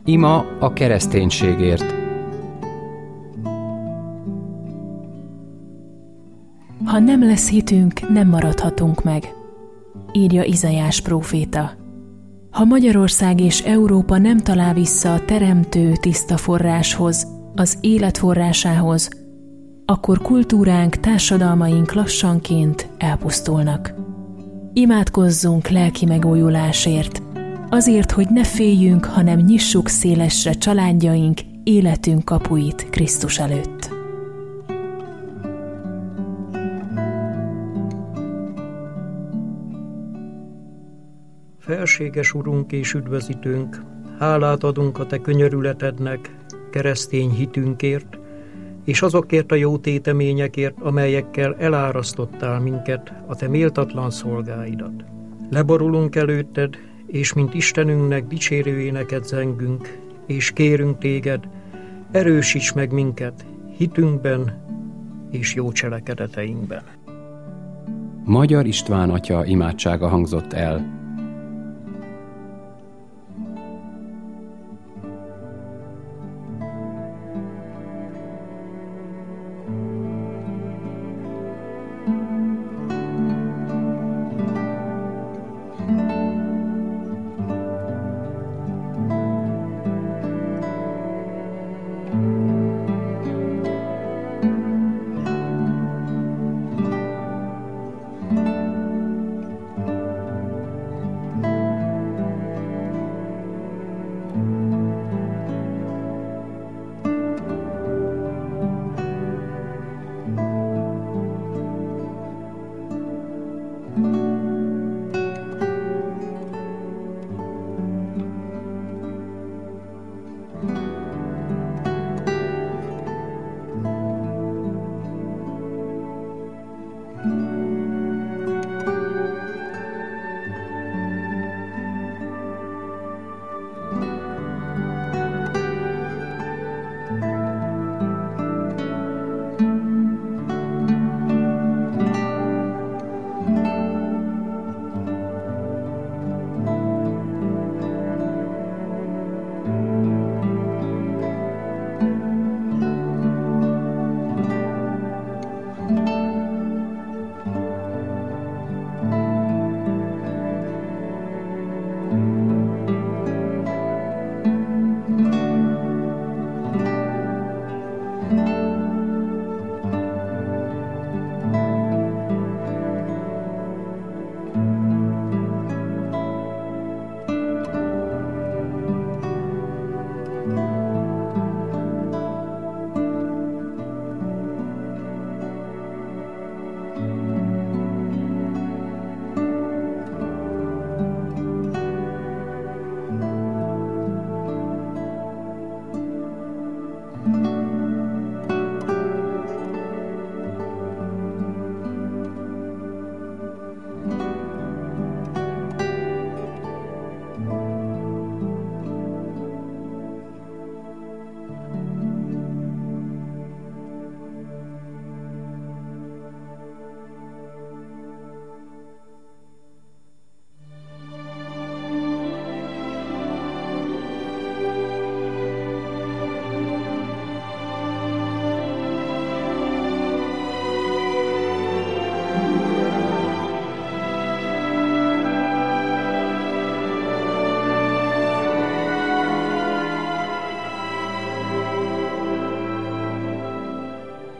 Ima a kereszténységért. Ha nem lesz hitünk, nem maradhatunk meg, írja Izaiás próféta. Ha Magyarország és Európa nem talál vissza a teremtő tiszta forráshoz, az élet forrásához, akkor kultúránk, társadalmaink lassanként elpusztulnak. Imádkozzunk lelki megújulásért, azért, hogy ne féljünk, hanem nyissuk szélesre családjaink, életünk kapuit Krisztus előtt. Felséges Urunk és Üdvözítőnk, hálát adunk a Te könyörületednek, keresztény hitünkért, és azokért a jó téteményekért, amelyekkel elárasztottál minket, a Te méltatlan szolgáidat. Leborulunk előtted, és mint Istenünknek dicsérő éneket zengünk, és kérünk Téged, erősíts meg minket hitünkben és jó cselekedeteinkben. Magyar István atya imádsága hangzott el.